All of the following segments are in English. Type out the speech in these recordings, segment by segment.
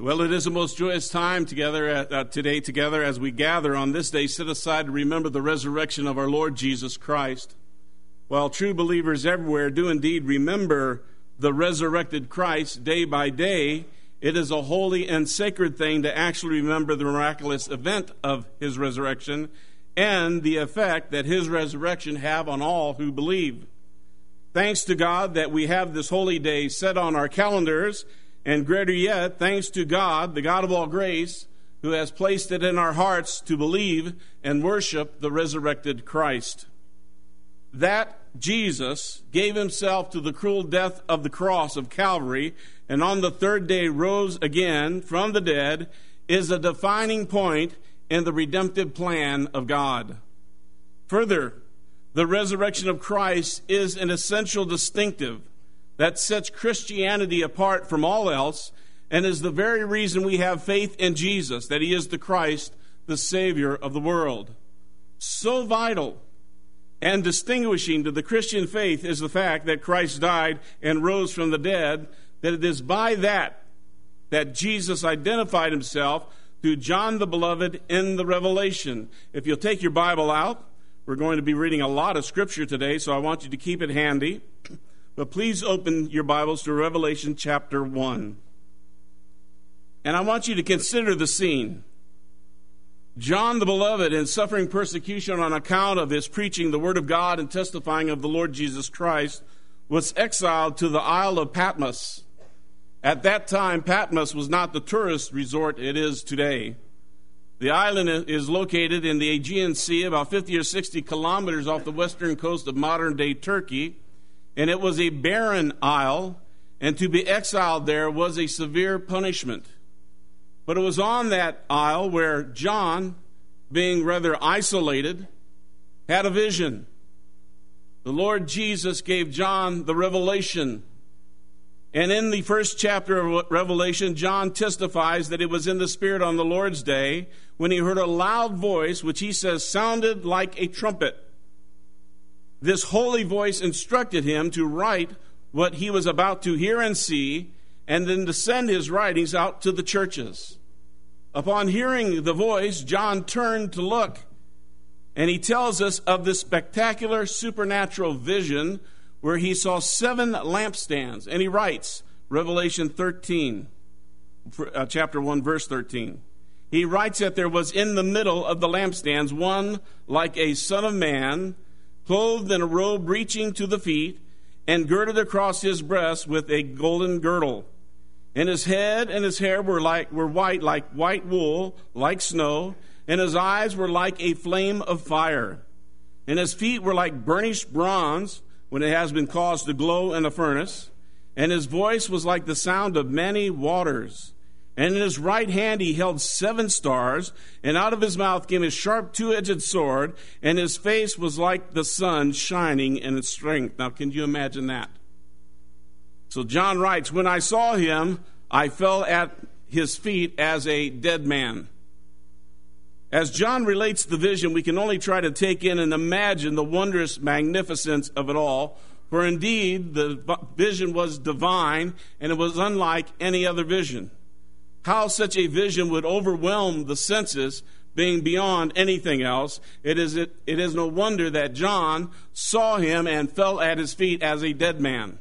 Well, it is a most joyous time today together as we gather on this day set aside to remember the resurrection of our Lord Jesus Christ. While true believers everywhere do indeed remember the resurrected Christ day by day, it is a holy and sacred thing to actually remember the miraculous event of his resurrection and the effect that his resurrection have on all who believe. Thanks to God that we have this holy day set on our calendars, and greater yet, thanks to God, the God of all grace, who has placed it in our hearts to believe and worship the resurrected Christ. That Jesus gave himself to the cruel death of the cross of Calvary, and on the third day rose again from the dead, is a defining point in the redemptive plan of God. Further, the resurrection of Christ is an essential distinctive that sets Christianity apart from all else and is the very reason we have faith in Jesus, that he is the Christ, the Savior of the world. So vital and distinguishing to the Christian faith is the fact that Christ died and rose from the dead, that it is by that Jesus identified himself to John the Beloved in the Revelation. If you'll take your Bible out, we're going to be reading a lot of Scripture today, so I want you to keep it handy. But please open your Bibles to Revelation chapter 1. And I want you to consider the scene. John the Beloved, in suffering persecution on account of his preaching the Word of God and testifying of the Lord Jesus Christ, was exiled to the Isle of Patmos. At that time, Patmos was not the tourist resort it is today. The island is located in the Aegean Sea, about 50 or 60 kilometers off the western coast of modern-day Turkey. And it was a barren isle, and to be exiled there was a severe punishment. But it was on that isle where John, being rather isolated, had a vision. The Lord Jesus gave John the revelation. And in the first chapter of Revelation, John testifies that it was in the Spirit on the Lord's day when he heard a loud voice, which he says sounded like a trumpet. This holy voice instructed him to write what he was about to hear and see, and then to send his writings out to the churches. Upon hearing the voice, John turned to look, and he tells us of this spectacular supernatural vision where he saw 7 lampstands. And he writes, Revelation 13, chapter 1, verse 13. He writes that there was in the middle of the lampstands one like a son of man, clothed in a robe reaching to the feet, and girded across his breast with a golden girdle. And his head and his hair were white like white wool, like snow, and his eyes were like a flame of fire. And his feet were like burnished bronze when it has been caused to glow in a furnace. And his voice was like the sound of many waters. And in his right hand he held 7 stars, and out of his mouth came a sharp 2-edged sword, and his face was like the sun shining in its strength. Now, can you imagine that? So John writes, when I saw him, I fell at his feet as a dead man. As John relates the vision, we can only try to take in and imagine the wondrous magnificence of it all, for indeed the vision was divine, and it was unlike any other vision. How such a vision would overwhelm the senses, being beyond anything else. It is no wonder that John saw him and fell at his feet as a dead man.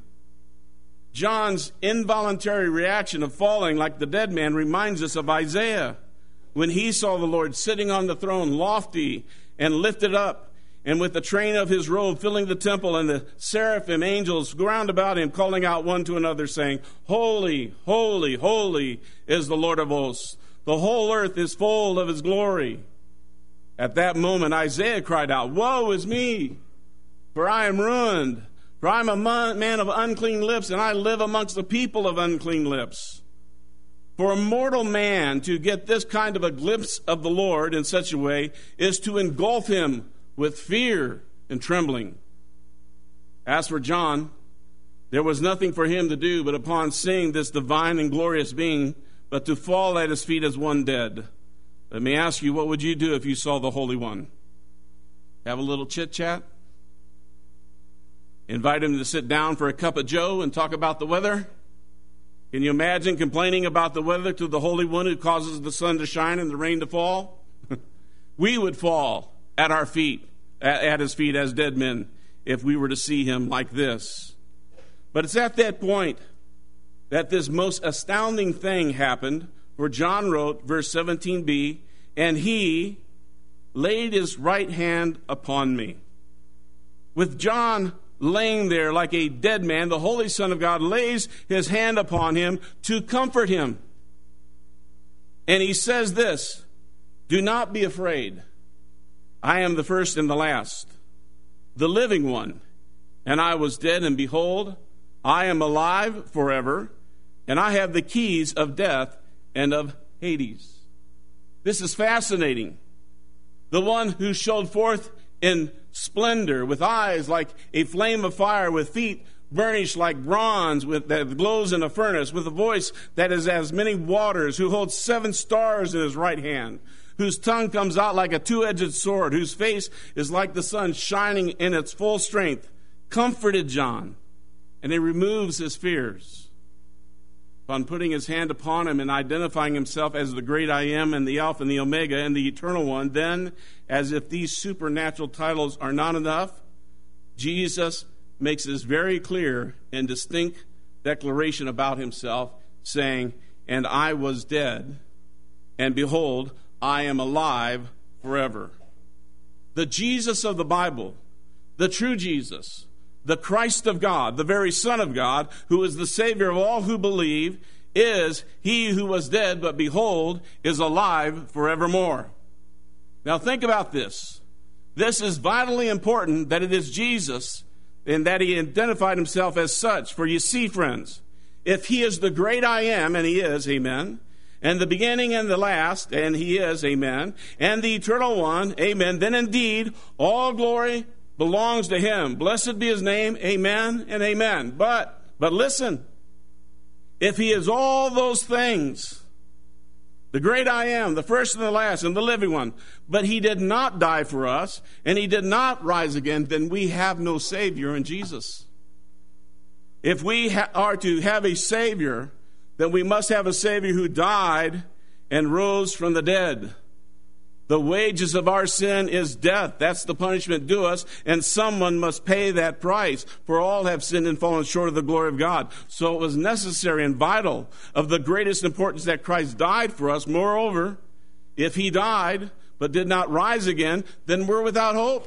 John's involuntary reaction of falling like the dead man reminds us of Isaiah, when he saw the Lord sitting on the throne, lofty and lifted up, and with the train of his robe filling the temple, and the seraphim angels round about him, calling out one to another, saying, Holy, holy, holy is the Lord of hosts. The whole earth is full of his glory. At that moment, Isaiah cried out, Woe is me, for I am ruined. For I am a man of unclean lips, and I live amongst the people of unclean lips. For a mortal man to get this kind of a glimpse of the Lord in such a way is to engulf him with fear and trembling. As for John, there was nothing for him to do but upon seeing this divine and glorious being, but to fall at his feet as one dead. Let me ask you, what would you do if you saw the Holy One? Have a little chit-chat? Invite him to sit down for a cup of joe and talk about the weather? Can you imagine complaining about the weather to the Holy One who causes the sun to shine and the rain to fall? We would fall at our feet, at his feet as dead men, if we were to see him like this. But it's at that point that this most astounding thing happened, where John wrote, verse 17b, and he laid his right hand upon me. With John laying there like a dead man, the Holy Son of God lays his hand upon him to comfort him. And he says this, do not be afraid. I am the first and the last, the living one. And I was dead, and behold, I am alive forever, and I have the keys of death and of Hades. This is fascinating. The one who showed forth in splendor, with eyes like a flame of fire, with feet burnished like bronze, that glows in a furnace, with a voice that is as many waters, who holds 7 stars in his right hand, whose tongue comes out like a two-edged sword, whose face is like the sun shining in its full strength, comforted John, and he removes his fears. Upon putting his hand upon him and identifying himself as the great I am and the Alpha and the Omega and the Eternal One, then, as if these supernatural titles are not enough, Jesus makes this very clear and distinct declaration about himself, saying, and I was dead, and behold, I am alive forever. The Jesus of the Bible, the true Jesus, the Christ of God, the very Son of God, who is the Savior of all who believe, is he who was dead, but behold, is alive forevermore. Now think about this. This is vitally important that it is Jesus and that he identified himself as such. For you see, friends, if he is the great I am, and he is, amen, and the beginning and the last, and he is, amen, and the eternal one, amen, then indeed all glory belongs to him. Blessed be his name, amen and amen. But listen, if he is all those things, the great I am, the first and the last, and the living one, but he did not die for us, and he did not rise again, then we have no Savior in Jesus. If we are to have a Savior, then we must have a Savior who died and rose from the dead. The wages of our sin is death. That's the punishment due us, and someone must pay that price. For all have sinned and fallen short of the glory of God. So it was necessary and vital, of the greatest importance, that Christ died for us. Moreover, if he died but did not rise again, then we're without hope.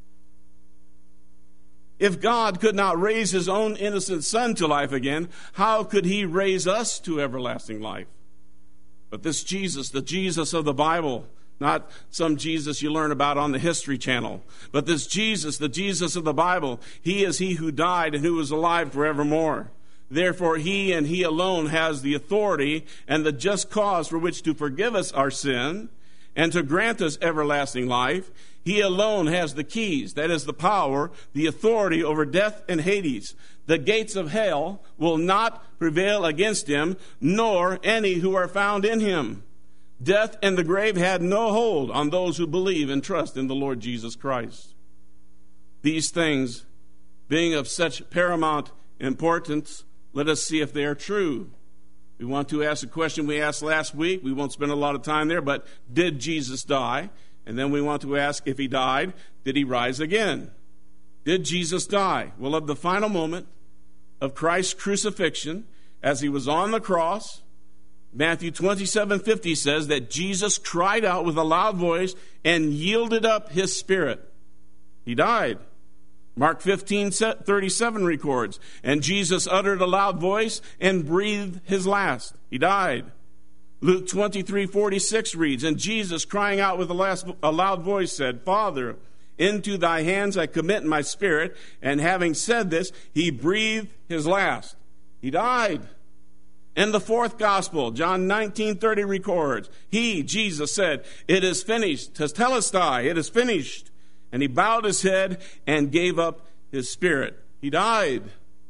If God could not raise his own innocent Son to life again, how could he raise us to everlasting life? But this Jesus, the Jesus of the Bible, not some Jesus you learn about on the History Channel, but this Jesus, the Jesus of the Bible, he is he who died and who is alive forevermore. Therefore, he and he alone has the authority and the just cause for which to forgive us our sin and to grant us everlasting life. He alone has the keys, that is the power, the authority over death and Hades. The gates of hell will not prevail against him, nor any who are found in him. Death and the grave had no hold on those who believe and trust in the Lord Jesus Christ. These things being of such paramount importance, let us see if they are true. We want to ask a question we asked last week. We won't spend a lot of time there, but did Jesus die? And then we want to ask, if he died, did he rise again? Did Jesus die? Well, of the final moment of Christ's crucifixion, as he was on the cross, Matthew 27:50 says that Jesus cried out with a loud voice and yielded up his spirit. He died. Mark 15:37 records, and Jesus uttered a loud voice and breathed his last. He died. Luke 23:46 reads, and Jesus, crying out with a loud voice, said, Father, into thy hands I commit my spirit. And having said this, he breathed his last. He died. And the fourth gospel, John 19:30 records, he, Jesus, said, it is finished. Tetelestai, it is finished. And he bowed his head and gave up his spirit. He died.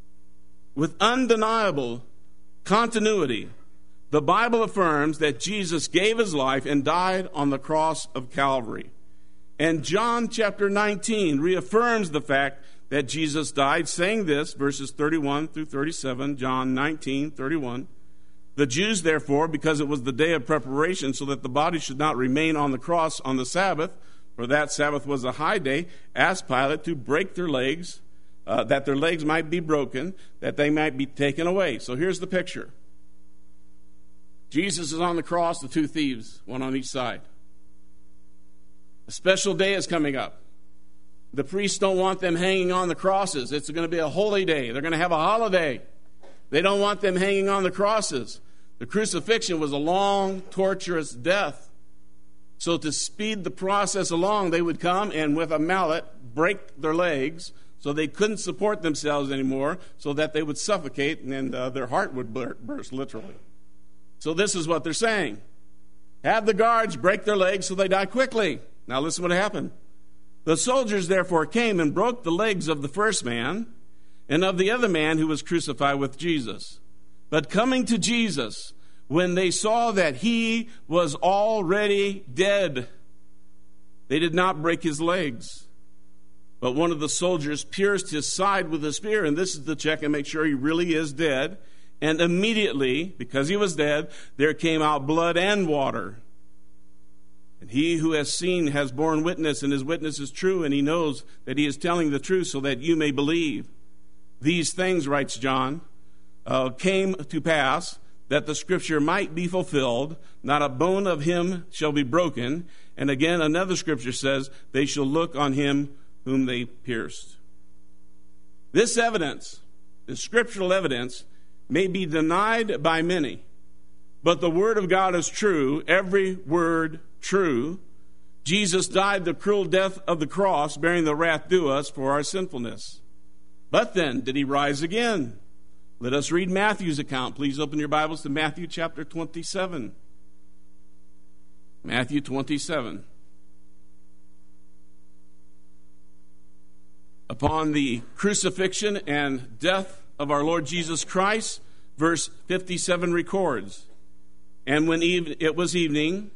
With undeniable continuity, the Bible affirms that Jesus gave his life and died on the cross of Calvary. And John chapter 19 reaffirms the fact that Jesus died, saying this, verses 31 through 37, John 19:31. The Jews, therefore, because it was the day of preparation, so that the body should not remain on the cross on the Sabbath, for that Sabbath was a high day, asked Pilate to break their legs, that their legs might be broken, that they might be taken away. So here's the picture. Jesus is on the cross, the two thieves, one on each side. A special day is coming up. The priests don't want them hanging on the crosses. It's going to be a holy day. They're going to have a holiday. They don't want them hanging on the crosses. The crucifixion was a long, torturous death. So to speed the process along, they would come and with a mallet break their legs so they couldn't support themselves anymore, so that they would suffocate and their heart would burst, literally. So this is what they're saying. Have the guards break their legs so they die quickly. Now listen what happened. The soldiers therefore came and broke the legs of the first man and of the other man who was crucified with Jesus. But coming to Jesus, when they saw that he was already dead, they did not break his legs. But one of the soldiers pierced his side with a spear, and this is to check and make sure he really is dead. And immediately, because he was dead, there came out blood and water. And he who has seen has borne witness, and his witness is true, and he knows that he is telling the truth so that you may believe. These things, writes John, came to pass that the scripture might be fulfilled. Not a bone of him shall be broken. And again, another scripture says, they shall look on him whom they pierced. This evidence, this scriptural evidence, may be denied by many, but the word of God is true, every word true. Jesus died the cruel death of the cross, bearing the wrath due us for our sinfulness. But then, did he rise again? Let us read Matthew's account. Please open your Bibles to Matthew chapter 27. Matthew 27. Upon the crucifixion and death of our Lord Jesus Christ, verse 57 records, and when it was evening,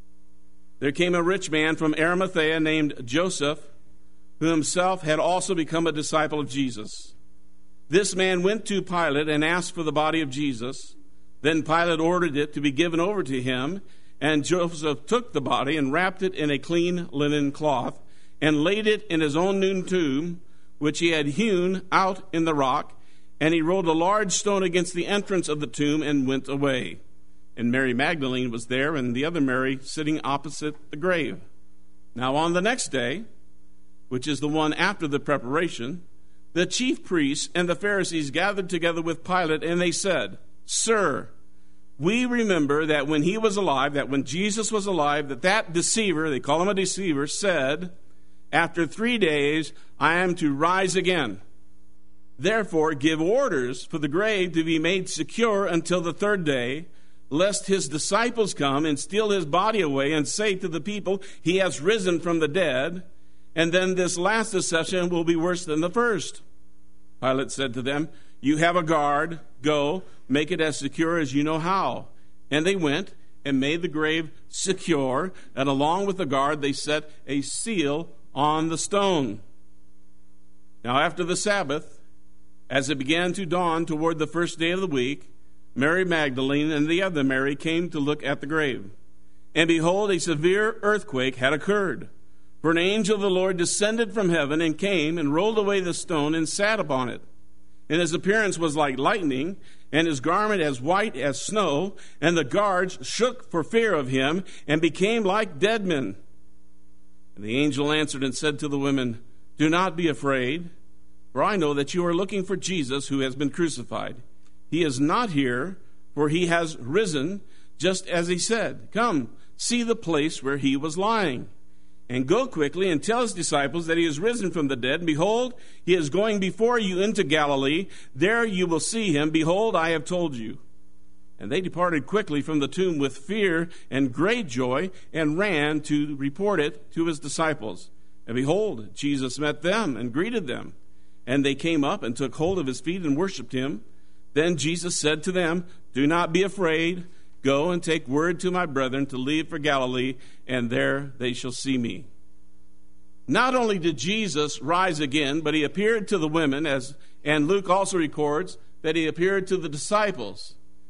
there came a rich man from Arimathea named Joseph, who himself had also become a disciple of Jesus. This man went to Pilate and asked for the body of Jesus. Then Pilate ordered it to be given over to him, and Joseph took the body and wrapped it in a clean linen cloth and laid it in his own new tomb, which he had hewn out in the rock. And he rolled a large stone against the entrance of the tomb and went away. And Mary Magdalene was there, and the other Mary sitting opposite the grave. Now on the next day, which is the one after the preparation, the chief priests and the Pharisees gathered together with Pilate, and they said, Sir, we remember that when he was alive, that when Jesus was alive, that deceiver, they call him a deceiver, said, after 3 days I am to rise again. Therefore give orders for the grave to be made secure until the third day, lest his disciples come and steal his body away and say to the people, he has risen from the dead, and then this last deception will be worse than the first. Pilate said to them, you have a guard, go, make it as secure as you know how. And they went and made the grave secure, and along with the guard they set a seal on the stone. Now after the Sabbath, as it began to dawn toward the first day of the week, Mary Magdalene and the other Mary came to look at the grave. And behold, a severe earthquake had occurred. For an angel of the Lord descended from heaven and came and rolled away the stone and sat upon it. And his appearance was like lightning, and his garment as white as snow. And the guards shook for fear of him and became like dead men. And the angel answered and said to the women, do not be afraid, for I know that you are looking for Jesus who has been crucified. He is not here, for he has risen, just as he said. Come, see the place where he was lying. And go quickly and tell his disciples that he is risen from the dead. And behold, he is going before you into Galilee. There you will see him. Behold, I have told you. And they departed quickly from the tomb with fear and great joy, and ran to report it to his disciples. And behold, Jesus met them and greeted them. And they came up and took hold of his feet and worshipped him. Then Jesus said to them, do not be afraid. Go and take word to my brethren to leave for Galilee, and there they shall see me. Not only did Jesus rise again, but he appeared to the women, and Luke also records that he appeared to the disciples.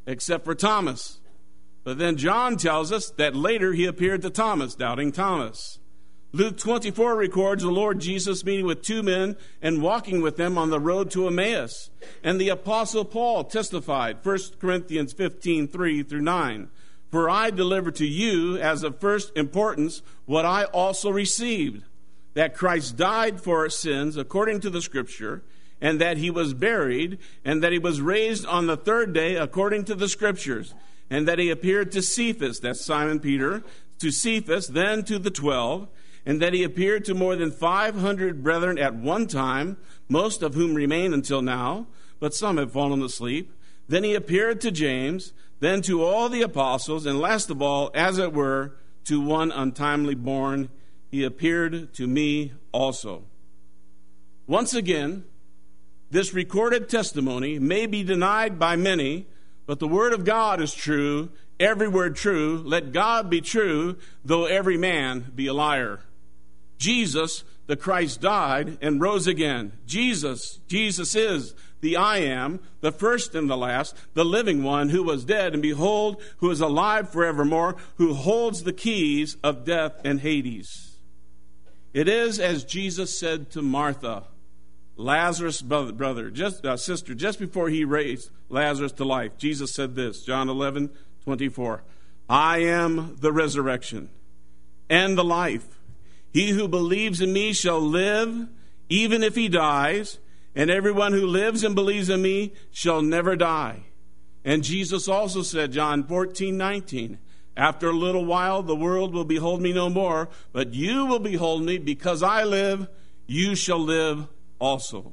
except for Thomas. But then John tells us that later he appeared to Thomas, doubting Thomas. Luke 24 records the Lord Jesus meeting with two men and walking with them on the road to Emmaus. And the Apostle Paul testified, 1 Corinthians 15:3-9, "For I delivered to you as of first importance what I also received, that Christ died for our sins according to the Scripture, and that he was buried, and that he was raised on the third day according to the Scriptures, and that he appeared to Cephas," that's Simon Peter, "to Cephas, then to the 12, and that he appeared to more than 500 brethren at one time, most of whom remain until now, but some have fallen asleep. Then he appeared to James, then to all the apostles, and last of all, as it were, to one untimely born, he appeared to me also." Once again, this recorded testimony may be denied by many, but the word of God is true, every word true. Let God be true, though every man be a liar. Jesus, the Christ, died and rose again. Jesus is the I am, the first and the last, the living one who was dead, and behold, who is alive forevermore, who holds the keys of death and Hades. It is as Jesus said to Martha, Lazarus' sister, just before he raised Lazarus to life. Jesus said this, John 11:24, "I am the resurrection and the life. He who believes in me shall live, even if he dies, and everyone who lives and believes in me shall never die." And Jesus also said, John 14:19, "After a little while the world will behold me no more, but you will behold me, because I live, you shall live also."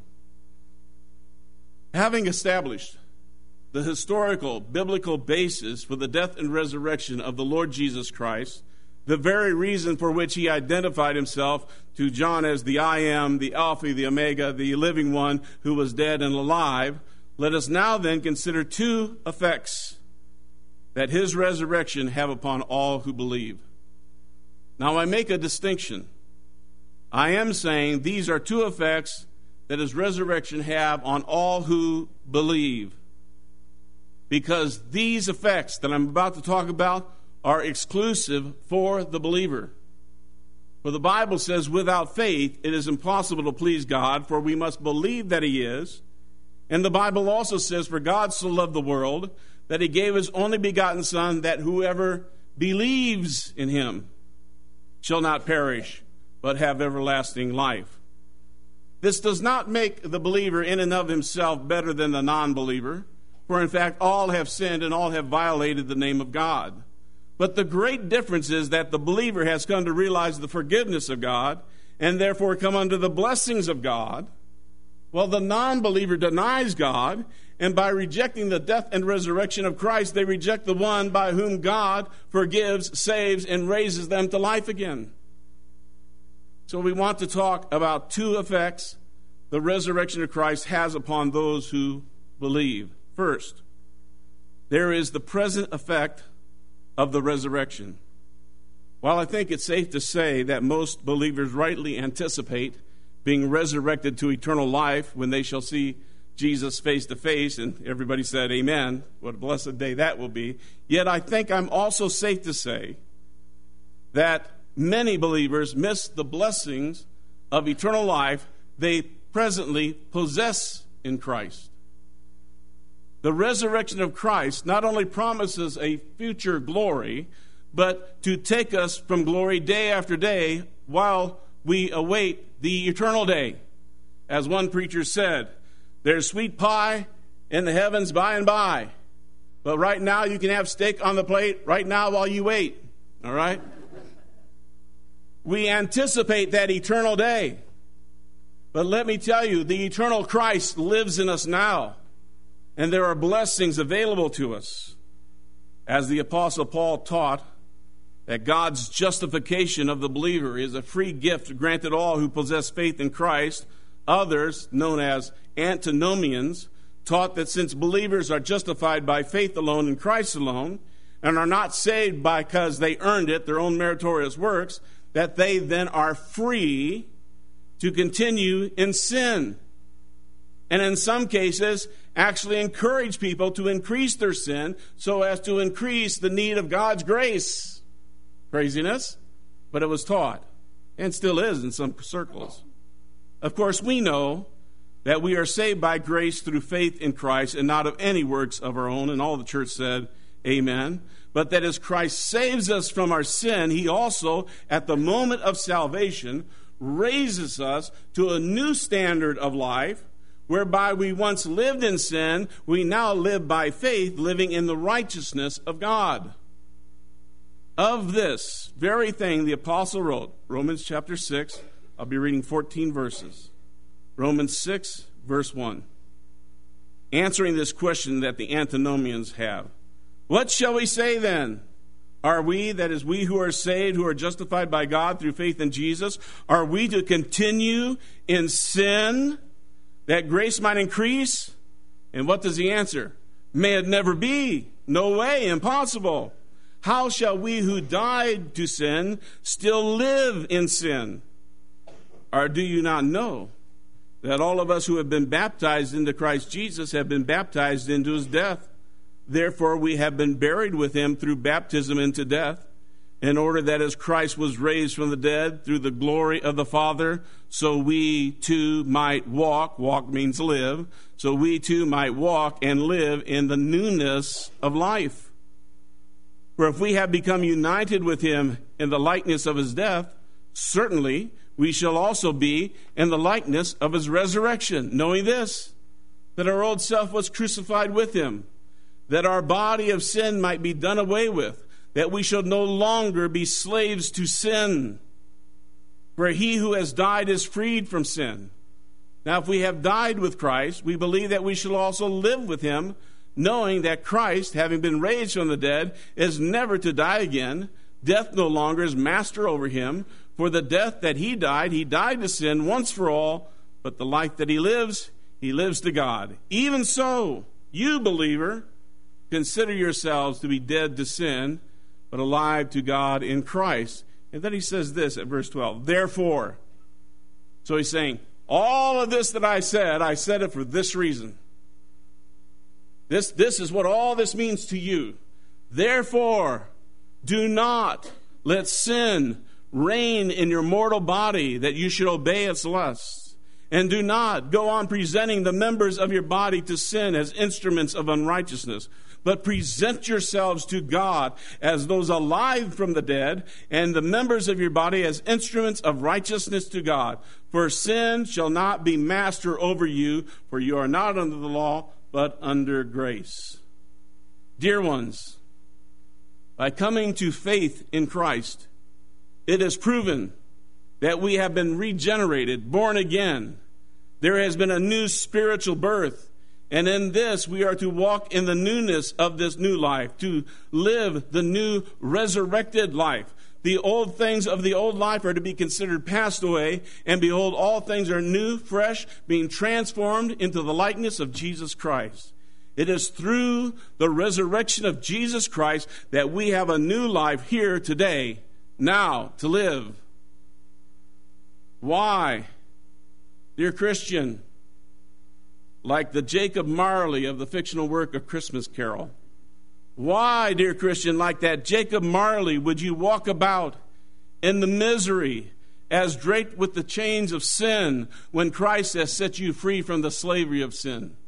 Having established the historical, biblical basis for the death and resurrection of the Lord Jesus Christ, the very reason for which he identified himself to John as the I am, the Alpha, the Omega, the living one who was dead and alive, let us now then consider two effects that his resurrection have upon all who believe. Now I make a distinction. I am saying these are two effects that his resurrection have on all who believe, because these effects that I'm about to talk about are exclusive for the believer. For the Bible says, without faith it is impossible to please God, for we must believe that he is. And the Bible also says, "For God so loved the world that he gave his only begotten Son, that whoever believes in him shall not perish, but have everlasting life." This does not make the believer in and of himself better than the non-believer, for in fact all have sinned and all have violated the name of God. But the great difference is that the believer has come to realize the forgiveness of God and therefore come under the blessings of God, while the non-believer denies God, and by rejecting the death and resurrection of Christ, they reject the one by whom God forgives, saves, and raises them to life again. So we want to talk about two effects the resurrection of Christ has upon those who believe. First, there is the present effect of the resurrection. While I think it's safe to say that most believers rightly anticipate being resurrected to eternal life when they shall see Jesus face to face, and everybody said amen, what a blessed day that will be, yet I think I'm also safe to say that many believers miss the blessings of eternal life they presently possess in Christ. The resurrection of Christ not only promises a future glory, but to take us from glory day after day while we await the eternal day. As one preacher said, there's sweet pie in the heavens by and by, but right now you can have steak on the plate right now while you wait, all right? We anticipate that eternal day, but let me tell you, the eternal Christ lives in us now. And there are blessings available to us. As the Apostle Paul taught, that God's justification of the believer is a free gift granted all who possess faith in Christ. Others, known as antinomians, taught that since believers are justified by faith alone in Christ alone, and are not saved because they earned it, their own meritorious works, that they then are free to continue in sin. And in some cases, actually encouraged people to increase their sin so as to increase the need of God's grace. Craziness, but it was taught, and still is in some circles. Of course, we know that we are saved by grace through faith in Christ and not of any works of our own. And all the church said, amen. But that as Christ saves us from our sin, he also, at the moment of salvation, raises us to a new standard of life, whereby we once lived in sin, we now live by faith, living in the righteousness of God. Of this very thing the apostle wrote, Romans chapter 6, I'll be reading 14 verses. Romans 6, verse 1. Answering this question that the antinomians have. What shall we say then? Are we, that is we who are saved, who are justified by God through faith in Jesus, are we to continue in sin that grace might increase? And what does he answer? May it never be. No way, impossible. How shall we who died to sin still live in sin? Or do you not know that all of us who have been baptized into Christ Jesus have been baptized into his death? Therefore we have been buried with him through baptism into death, in order that as Christ was raised from the dead through the glory of the Father, so we too might walk means live, so we too might walk and live in the newness of life. For if we have become united with him in the likeness of his death, certainly we shall also be in the likeness of his resurrection, knowing this, that our old self was crucified with him, that our body of sin might be done away with, that we shall no longer be slaves to sin. For he who has died is freed from sin. Now, if we have died with Christ, we believe that we shall also live with him, knowing that Christ, having been raised from the dead, is never to die again. Death no longer is master over him. For the death that he died to sin once for all, but the life that he lives to God. Even so, you, believer, consider yourselves to be dead to sin, but alive to God in Christ. And then he says this at verse 12, therefore. So he's saying, all of this that I said it for this reason. This is what all this means to you. Therefore, do not let sin reign in your mortal body, that you should obey its lusts. And do not go on presenting the members of your body to sin as instruments of unrighteousness, but present yourselves to God as those alive from the dead, and the members of your body as instruments of righteousness to God. For sin shall not be master over you, for you are not under the law, but under grace. Dear ones, by coming to faith in Christ, it is proven that we have been regenerated, born again. There has been a new spiritual birth. And in this, we are to walk in the newness of this new life, to live the new resurrected life. The old things of the old life are to be considered passed away, and behold, all things are new, fresh, being transformed into the likeness of Jesus Christ. It is through the resurrection of Jesus Christ that we have a new life here today, now, to live. Why? Dear Christian, like the Jacob Marley of the fictional work A Christmas Carol, why, dear Christian, like that Jacob Marley, would you walk about in the misery as draped with the chains of sin when Christ has set you free from the slavery of sin?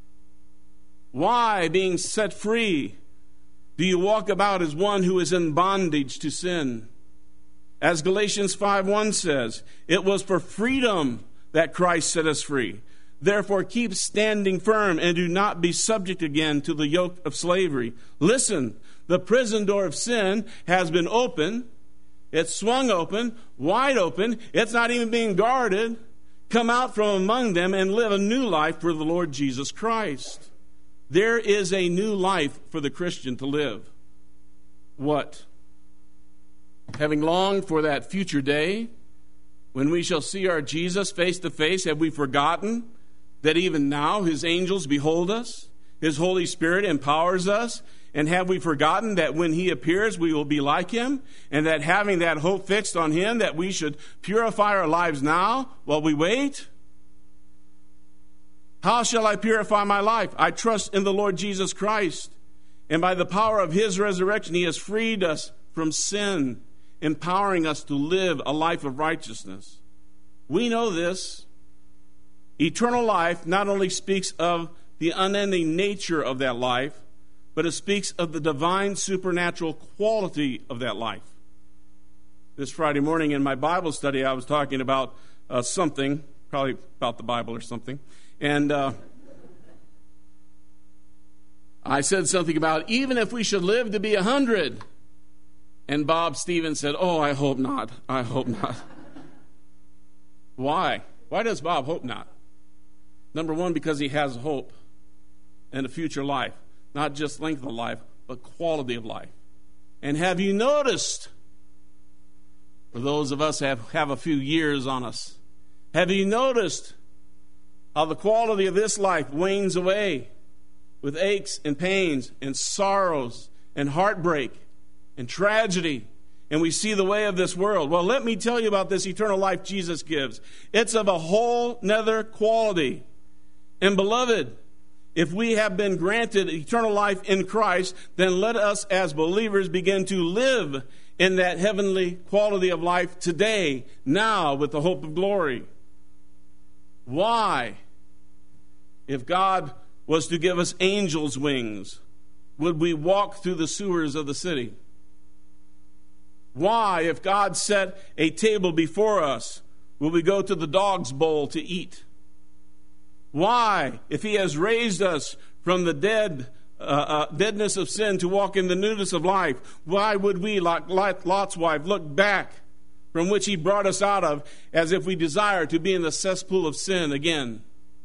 Why, being set free, do you walk about as one who is in bondage to sin? As Galatians 5:1 says, it was for freedom that Christ set us free. Therefore, keep standing firm and do not be subject again to the yoke of slavery. Listen, the prison door of sin has been opened. It's swung open, wide open. It's not even being guarded. Come out from among them and live a new life for the Lord Jesus Christ. There is a new life for the Christian to live. What? Having longed for that future day when we shall see our Jesus face to face, have we forgotten that even now his angels behold us? His Holy Spirit empowers us. And have we forgotten that when he appears, we will be like him? And that having that hope fixed on him, that we should purify our lives now while we wait? How shall I purify my life? I trust in the Lord Jesus Christ. And by the power of his resurrection, he has freed us from sin, empowering us to live a life of righteousness. We know this. Eternal life not only speaks of the unending nature of that life, but it speaks of the divine supernatural quality of that life. This Friday morning in my Bible study, I was talking about something, probably about the Bible or something, and I said something about, even if we should live to be 100, and Bob Stevens said, oh, I hope not, I hope not. Why? Why does Bob hope not? Number one, because he has hope and a future life. Not just length of life, but quality of life. And have you noticed, for those of us who have a few years on us, have you noticed how the quality of this life wanes away with aches and pains and sorrows and heartbreak and tragedy? And we see the way of this world. Well, let me tell you about this eternal life Jesus gives. It's of a whole nother quality. And beloved, if we have been granted eternal life in Christ, then let us as believers begin to live in that heavenly quality of life today, now, with the hope of glory. Why? If God was to give us angels' wings, would we walk through the sewers of the city? Why, if God set a table before us, will we go to the dog's bowl to eat? Why, if he has raised us from the deadness of sin to walk in the newness of life, why would we, like Lot's wife, look back from which he brought us out of as if we desire to be in the cesspool of sin again?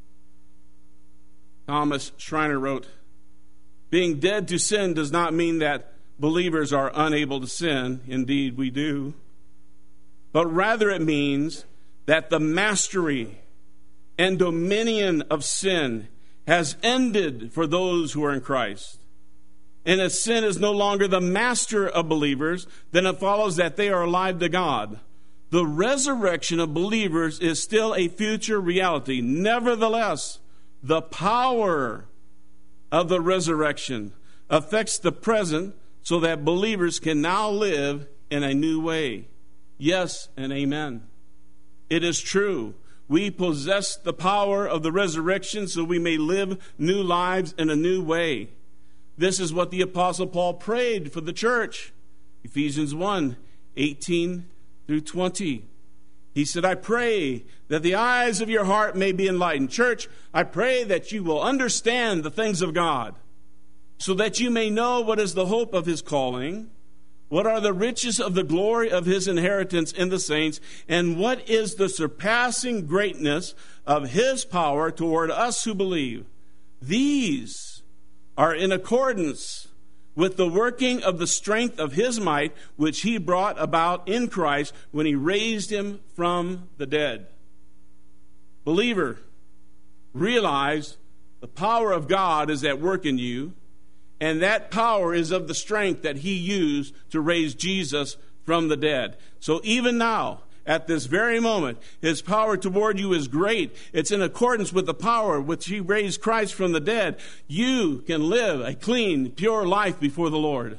Thomas Schreiner wrote, being dead to sin does not mean that believers are unable to sin. Indeed, we do. But rather it means that the mastery and dominion of sin has ended for those who are in Christ. And if sin is no longer the master of believers, then it follows that they are alive to God. The resurrection of believers is still a future reality. Nevertheless, the power of the resurrection affects the present so that believers can now live in a new way. Yes and amen. It is true. We possess the power of the resurrection so we may live new lives in a new way. This is what the Apostle Paul prayed for the church. Ephesians 1, 18 through 20. He said, I pray that the eyes of your heart may be enlightened. Church, I pray that you will understand the things of God, so that you may know what is the hope of his calling, what are the riches of the glory of his inheritance in the saints, and what is the surpassing greatness of his power toward us who believe. These are in accordance with the working of the strength of his might, which he brought about in Christ when he raised him from the dead. Believer, realize the power of God is at work in you, and that power is of the strength that he used to raise Jesus from the dead. So even now, at this very moment, his power toward you is great. It's in accordance with the power which he raised Christ from the dead. You can live a clean, pure life before the Lord.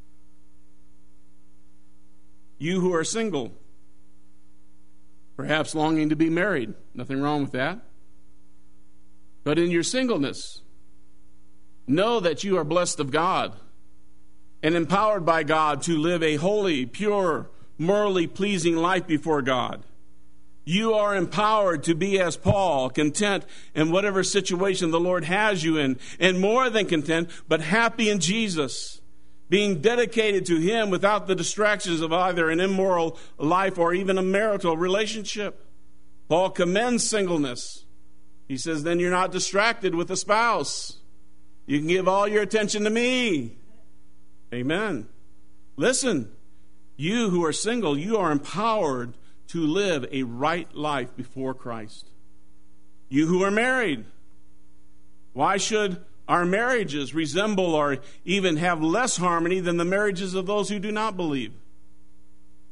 You who are single, perhaps longing to be married, nothing wrong with that. But in your singleness, know that you are blessed of God and empowered by God to live a holy, pure, morally pleasing life before God. You are empowered to be as Paul, content in whatever situation the Lord has you in, and more than content, but happy in Jesus, being dedicated to him without the distractions of either an immoral life or even a marital relationship. Paul commends singleness. He says, then you're not distracted with a spouse. You can give all your attention to me. Amen. Listen, you who are single, you are empowered to live a right life before Christ. You who are married, why should our marriages resemble or even have less harmony than the marriages of those who do not believe?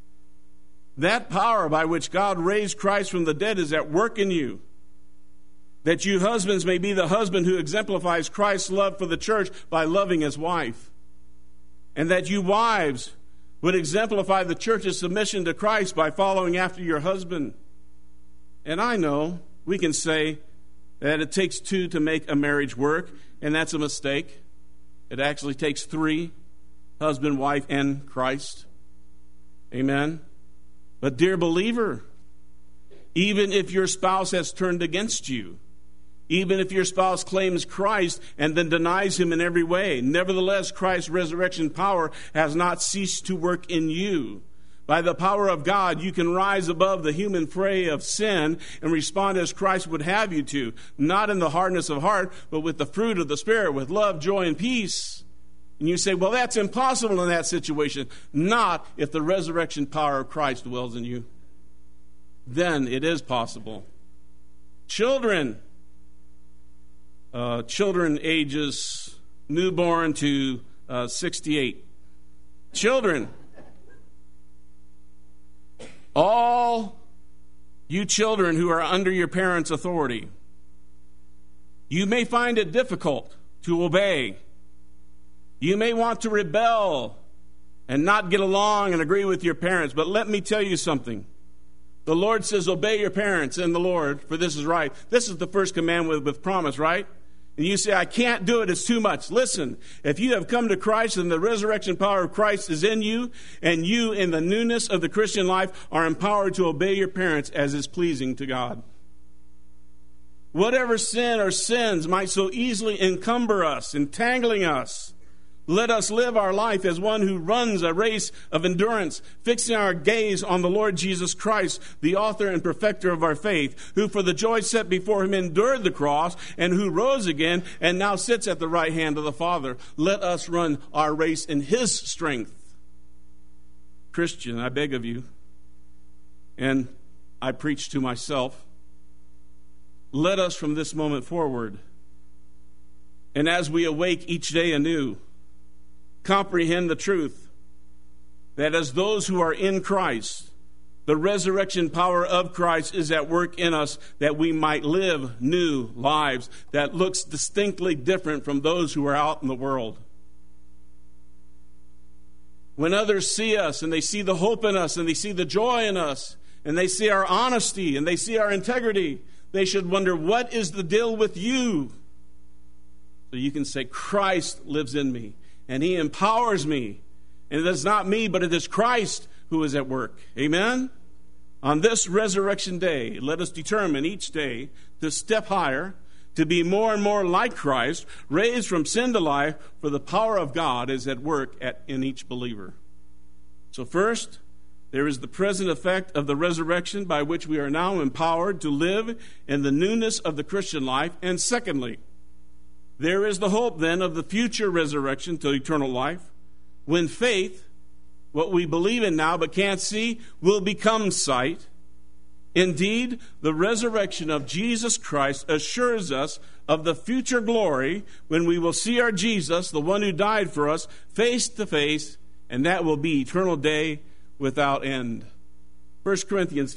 That power by which God raised Christ from the dead is at work in you. that you husbands may be the husband who exemplifies Christ's love for the church by loving his wife, and that you wives would exemplify the church's submission to Christ by following after your husband. And I know we can say that it takes two to make a marriage work, and that's a mistake. It actually takes three, husband, wife, and Christ. Amen. But dear believer, even if your spouse has turned against you, even if your spouse claims Christ and then denies him in every way, nevertheless, Christ's resurrection power has not ceased to work in you. By the power of God, you can rise above the human fray of sin and respond as Christ would have you to, not in the hardness of heart, but with the fruit of the Spirit, with love, joy, and peace. And you say, well, that's impossible in that situation. Not if the resurrection power of Christ dwells in you. Then it is possible. Children ages newborn to 68. Children, all you children who are under your parents' authority, you may find it difficult to obey. You may want to rebel and not get along and agree with your parents, but let me tell you something. The Lord says, obey your parents in the Lord, for this is right. This is the first commandment with promise, right? And you say, I can't do it, it's too much. Listen, if you have come to Christ and the resurrection power of Christ is in you, and you in the newness of the Christian life are empowered to obey your parents as is pleasing to God. Whatever sin or sins might so easily encumber us, entangling us, let us live our life as one who runs a race of endurance, fixing our gaze on the Lord Jesus Christ, the author and perfecter of our faith, who for the joy set before him endured the cross, and who rose again and now sits at the right hand of the Father. Let us run our race in his strength. Christian, I beg of you, and I preach to myself, let us from this moment forward, and as we awake each day anew, comprehend the truth that as those who are in Christ, the resurrection power of Christ is at work in us, that we might live new lives that looks distinctly different from those who are out in the world. When others see us and they see the hope in us and they see the joy in us and they see our honesty and they see our integrity, they should wonder, what is the deal with you? So you can say, Christ lives in me. And he empowers me. And it is not me, but it is Christ who is at work. Amen? On this resurrection day, let us determine each day to step higher, to be more and more like Christ, raised from sin to life, for the power of God is at work in each believer. So first, there is the present effect of the resurrection by which we are now empowered to live in the newness of the Christian life. And secondly, there is the hope, then, of the future resurrection to eternal life, when faith, what we believe in now but can't see, will become sight. Indeed, the resurrection of Jesus Christ assures us of the future glory when we will see our Jesus, the one who died for us, face to face, and that will be eternal day without end. 1 Corinthians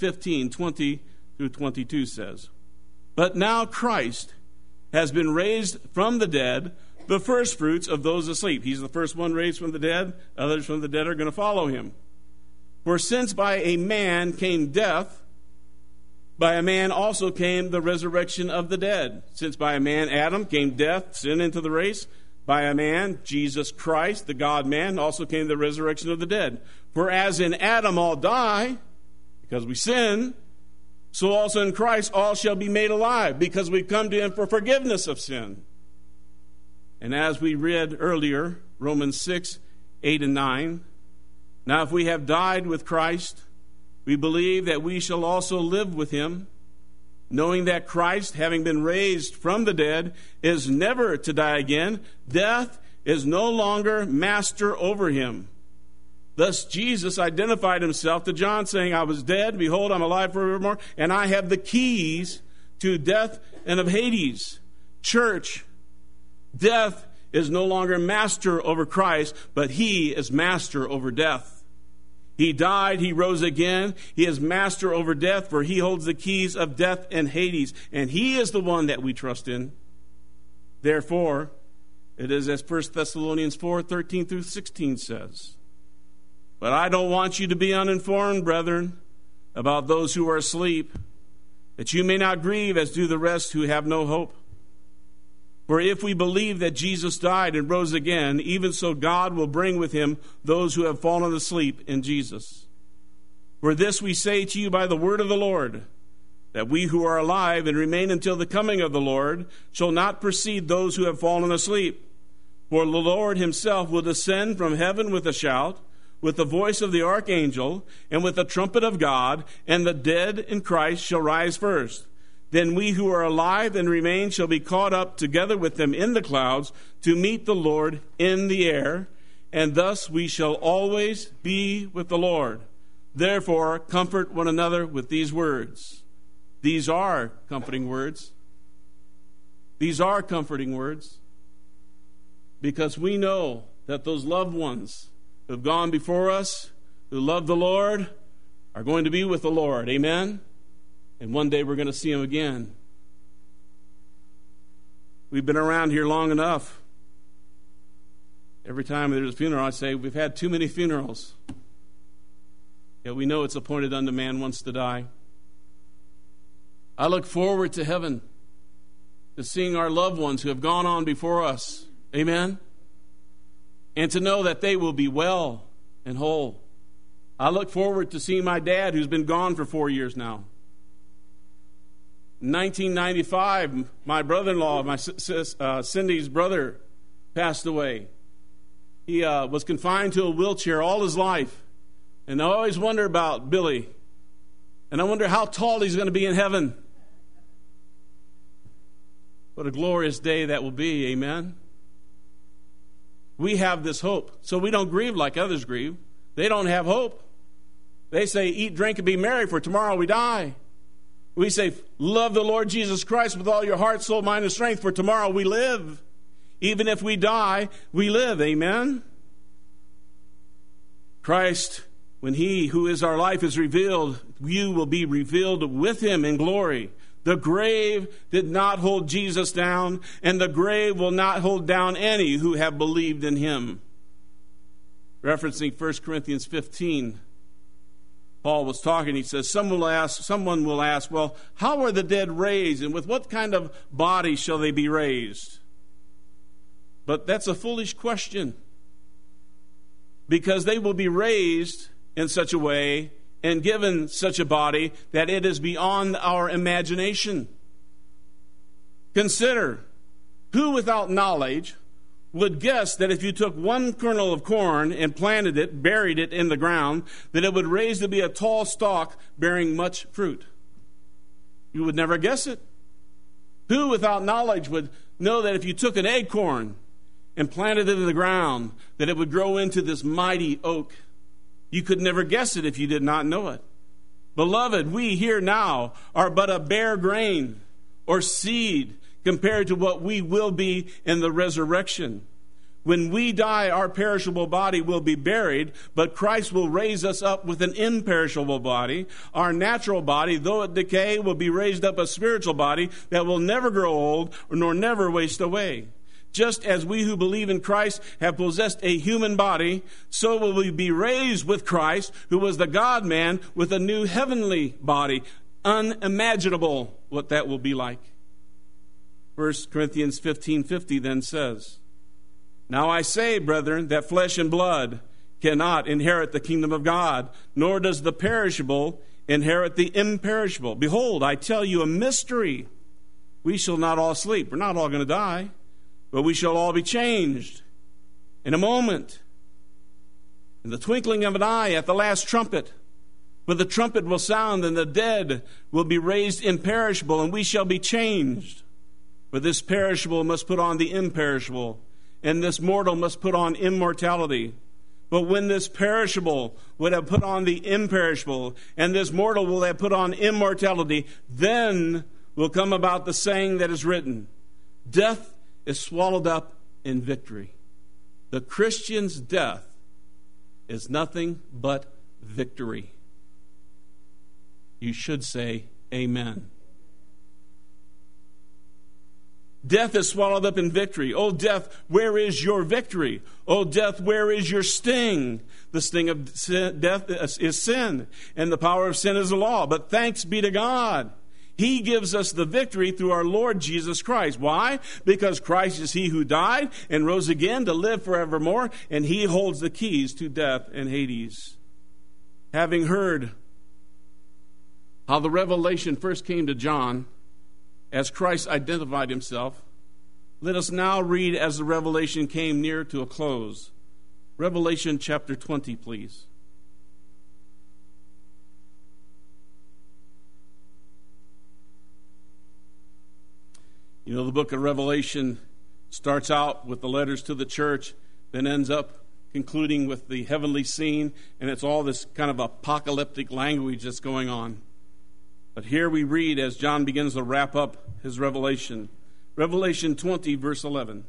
15:20-22 says, but now Christ has been raised from the dead, the first fruits of those asleep. He's the first one raised from the dead. Others from the dead are going to follow him. For since by a man came death, by a man also came the resurrection of the dead. Since by a man, Adam, came death, sin into the race, by a man, Jesus Christ, the God-man, also came the resurrection of the dead. For as in Adam all die, because we sin, so also in Christ all shall be made alive, because we come to him for forgiveness of sin. And as we read earlier, Romans 6:8-9, now if we have died with Christ, we believe that we shall also live with him, knowing that Christ, having been raised from the dead, is never to die again. Death is no longer master over him. Thus Jesus identified himself to John, saying, I was dead, behold, I'm alive forevermore, and I have the keys to death and of Hades. Church, death is no longer master over Christ, but he is master over death. He died, he rose again. He is master over death, for he holds the keys of death and Hades. And he is the one that we trust in. Therefore, it is as 1 Thessalonians 4:13 through 16 says. But I don't want you to be uninformed, brethren, about those who are asleep, that you may not grieve as do the rest who have no hope. For if we believe that Jesus died and rose again, even so God will bring with him those who have fallen asleep in Jesus. For this we say to you by the word of the Lord, that we who are alive and remain until the coming of the Lord shall not precede those who have fallen asleep. For the Lord himself will descend from heaven with a shout, with the voice of the archangel, and with the trumpet of God, and the dead in Christ shall rise first. Then we who are alive and remain shall be caught up together with them in the clouds to meet the Lord in the air, and thus we shall always be with the Lord. Therefore, comfort one another with these words. These are comforting words. These are comforting words, because we know that those loved ones who have gone before us, who love the Lord, are going to be with the Lord. Amen? And one day we're going to see him again. We've been around here long enough. Every time there's a funeral, I say, we've had too many funerals. Yet we know it's appointed unto man once to die. I look forward to heaven, to seeing our loved ones who have gone on before us. Amen? And to know that they will be well and whole. I look forward to seeing my dad, who's been gone for 4 years now. In 1995, my brother-in-law, Cindy's brother, passed away. He was confined to a wheelchair all his life. And I always wonder about Billy. And I wonder how tall he's going to be in heaven. What a glorious day that will be, amen? We have this hope, so we don't grieve like others grieve. They don't have hope. They say, eat, drink, and be merry, for tomorrow we die. We say, love the Lord Jesus Christ with all your heart, soul, mind, and strength, for tomorrow we live. Even if we die, we live. Amen? Christ, when he who is our life is revealed, you will be revealed with him in glory. The grave did not hold Jesus down, and the grave will not hold down any who have believed in him. Referencing 1 Corinthians 15, Paul was talking. He says, someone will ask, well, how are the dead raised, and with what kind of body shall they be raised? But that's a foolish question, because they will be raised in such a way and given such a body that it is beyond our imagination. Consider, who without knowledge would guess that if you took one kernel of corn and planted it, buried it in the ground, that it would raise to be a tall stalk bearing much fruit? You would never guess it. Who without knowledge would know that if you took an acorn and planted it in the ground, that it would grow into this mighty oak? You could never guess it if you did not know it. Beloved, we here now are but a bare grain or seed compared to what we will be in the resurrection. When we die, our perishable body will be buried, but Christ will raise us up with an imperishable body. Our natural body, though it decay, will be raised up a spiritual body that will never grow old nor never waste away. Just as we who believe in Christ have possessed a human body, so will we be raised with Christ, who was the God-man, with a new heavenly body. Unimaginable what that will be like. 1 Corinthians 15:50 then says, now I say, brethren, that flesh and blood cannot inherit the kingdom of God, nor does the perishable inherit the imperishable. Behold, I tell you a mystery. We shall not all sleep. We're not all going to die. But we shall all be changed in a moment, in the twinkling of an eye, at the last trumpet. For the trumpet will sound, and the dead will be raised imperishable, and we shall be changed. For this perishable must put on the imperishable, and this mortal must put on immortality. But when this perishable would have put on the imperishable, and this mortal will have put on immortality, then will come about the saying that is written, death is swallowed up in victory. The Christian's death is nothing but victory. You should say amen. Death is swallowed up in victory. O death, where is your victory? O death, where is your sting? The sting of death is sin, and the power of sin is the law. But thanks be to God. He gives us the victory through our Lord Jesus Christ. Why? Because Christ is he who died and rose again to live forevermore, and he holds the keys to death and Hades. Having heard how the revelation first came to John, as Christ identified himself, let us now read as the revelation came near to a close. Revelation chapter 20, please. You know, the book of Revelation starts out with the letters to the church, then ends up concluding with the heavenly scene, and it's all this kind of apocalyptic language that's going on. But here we read as John begins to wrap up his revelation. Revelation 20, verse 11.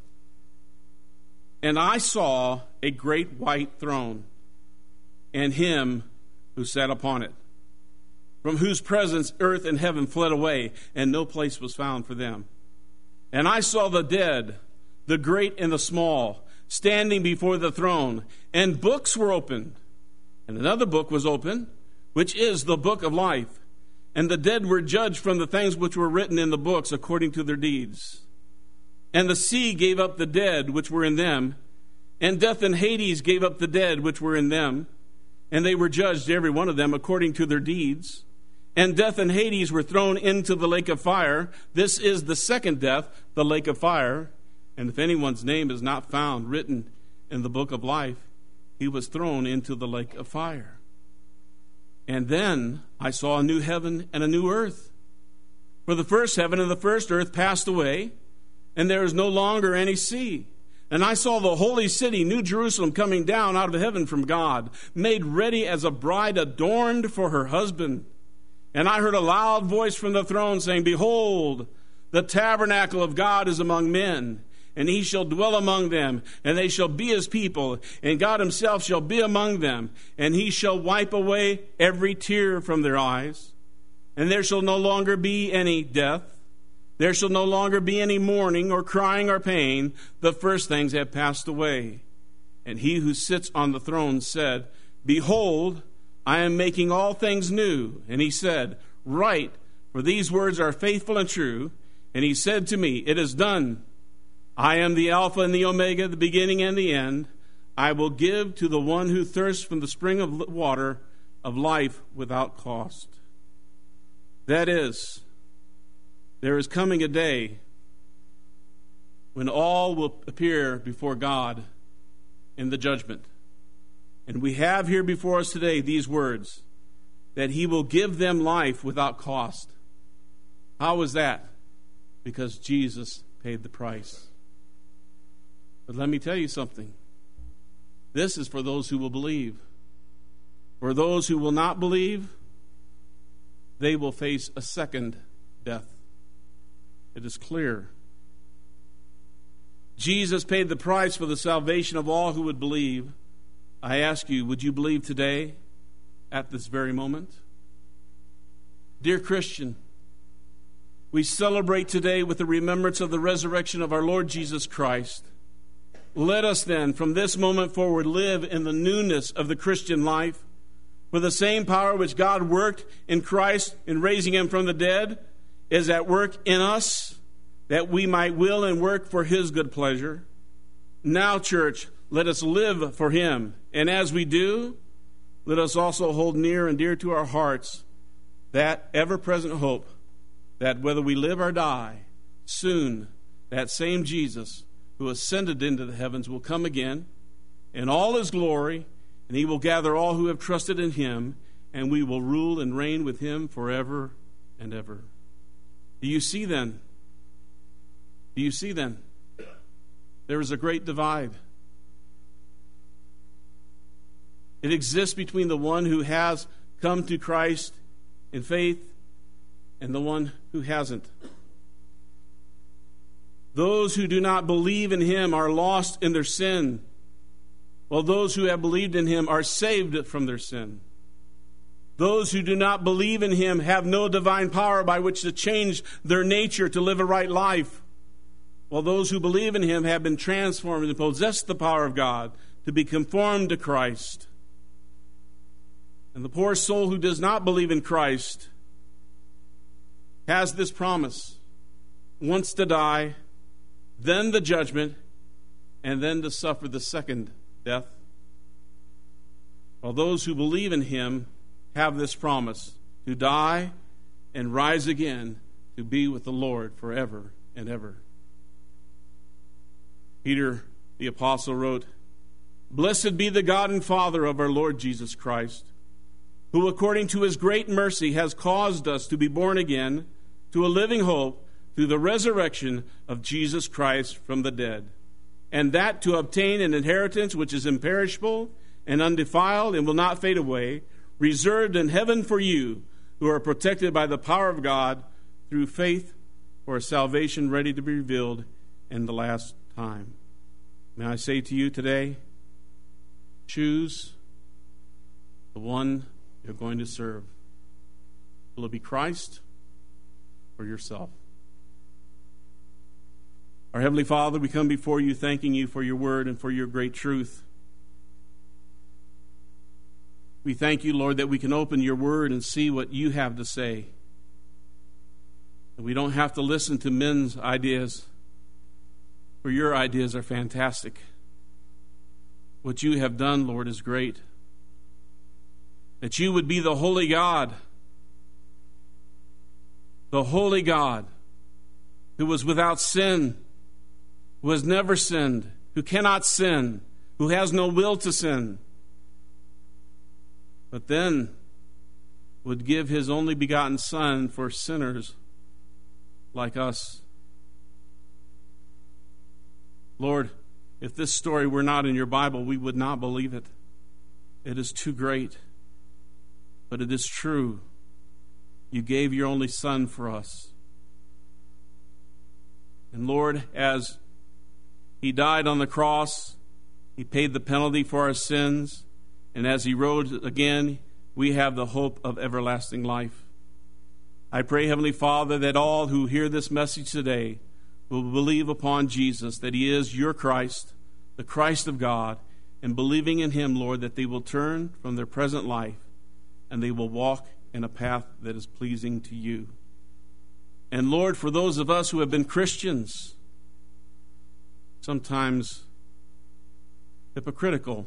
And I saw a great white throne, and him who sat upon it, from whose presence earth and heaven fled away, and no place was found for them. And I saw the dead, the great and the small, standing before the throne, and books were opened. And another book was opened, which is the book of life. And the dead were judged from the things which were written in the books according to their deeds. And the sea gave up the dead which were in them, and death and Hades gave up the dead which were in them, and they were judged, every one of them, according to their deeds. And death and Hades were thrown into the lake of fire. This is the second death, the lake of fire. And if anyone's name is not found written in the book of life, he was thrown into the lake of fire. And then I saw a new heaven and a new earth. For the first heaven and the first earth passed away, and there is no longer any sea. And I saw the holy city, New Jerusalem, coming down out of heaven from God, made ready as a bride adorned for her husband. And I heard a loud voice from the throne saying, Behold, the tabernacle of God is among men, and he shall dwell among them, and they shall be his people, and God himself shall be among them, and he shall wipe away every tear from their eyes. And there shall no longer be any death. There shall no longer be any mourning or crying or pain. The first things have passed away. And he who sits on the throne said, Behold, I am making all things new. And he said, Write, for these words are faithful and true. And he said to me, It is done. I am the Alpha and the Omega, the beginning and the end. I will give to the one who thirsts from the spring of water of life without cost. That is, there is coming a day when all will appear before God in the judgment. And we have here before us today these words, that he will give them life without cost. How is that? Because Jesus paid the price. But let me tell you something. This is for those who will believe. For those who will not believe, they will face a second death. It is clear. Jesus paid the price for the salvation of all who would believe. I ask you, would you believe today, at this very moment? Dear Christian, we celebrate today with the remembrance of the resurrection of our Lord Jesus Christ. Let us then, from this moment forward, live in the newness of the Christian life. For the same power which God worked in Christ in raising him from the dead is at work in us, that we might will and work for his good pleasure. Now, church, let us live for him. And as we do, let us also hold near and dear to our hearts that ever-present hope that whether we live or die, soon that same Jesus who ascended into the heavens will come again in all his glory, and he will gather all who have trusted in him, and we will rule and reign with him forever and ever. Do you see then? Do you see then? There is a great divide. It exists between the one who has come to Christ in faith and the one who hasn't. Those who do not believe in him are lost in their sin, while those who have believed in him are saved from their sin. Those who do not believe in him have no divine power by which to change their nature to live a right life, while those who believe in him have been transformed and possess the power of God to be conformed to Christ. And the poor soul who does not believe in Christ has this promise: once to die, then the judgment, and then to suffer the second death. While those who believe in him have this promise: to die and rise again to be with the Lord forever and ever. Peter the apostle wrote, "Blessed be the God and Father of our Lord Jesus Christ, who according to his great mercy has caused us to be born again to a living hope through the resurrection of Jesus Christ from the dead, and that to obtain an inheritance which is imperishable and undefiled and will not fade away, reserved in heaven for you, who are protected by the power of God through faith for a salvation ready to be revealed in the last time." May I say to you today, choose the one you're going to serve. Will it be Christ or yourself? Our Heavenly Father, we come before you thanking you for your word and for your great truth. We thank you, Lord, that we can open your word and see what you have to say. And we don't have to listen to men's ideas, for your ideas are fantastic. What you have done, Lord, is great. That you would be the holy God who was without sin, who has never sinned, who cannot sin, who has no will to sin, but then would give his only begotten Son for sinners like us. Lord, if this story were not in your Bible, we would not believe it. It is too great. But it is true. You gave your only Son for us. And Lord, as he died on the cross, he paid the penalty for our sins. And as he rose again, we have the hope of everlasting life. I pray, Heavenly Father, that all who hear this message today will believe upon Jesus, that he is your Christ, the Christ of God, and believing in him, Lord, that they will turn from their present life and they will walk in a path that is pleasing to you. And Lord, for those of us who have been Christians, sometimes hypocritical,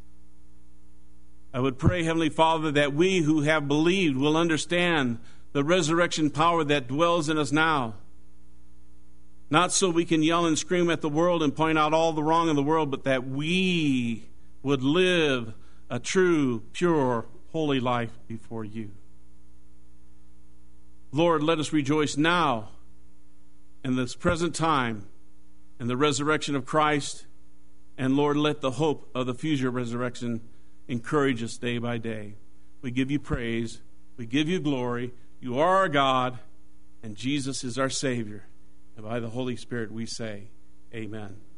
I would pray, Heavenly Father, that we who have believed will understand the resurrection power that dwells in us now. Not so we can yell and scream at the world and point out all the wrong in the world, but that we would live a true, pure, holy life before you. Lord, let us rejoice now in this present time in the resurrection of Christ. And Lord, let the hope of the future resurrection encourage us day by day. We give you praise. We give you glory. You are our God, and Jesus is our Savior. And by the Holy Spirit we say, amen.